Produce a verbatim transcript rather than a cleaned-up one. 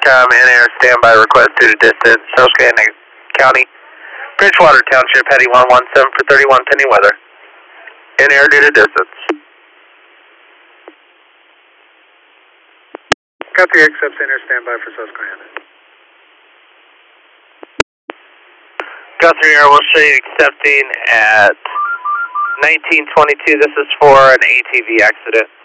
Intercom, in air, standby request due to distance, Susquehanna County, Bridgewater Township, heading one one seven for thirty-one pending weather. In air due to distance. Guthrie accepts in air, standby for Susquehanna. Guthrie Air will show you accepting at nineteen twenty-two. This is for an A T V accident.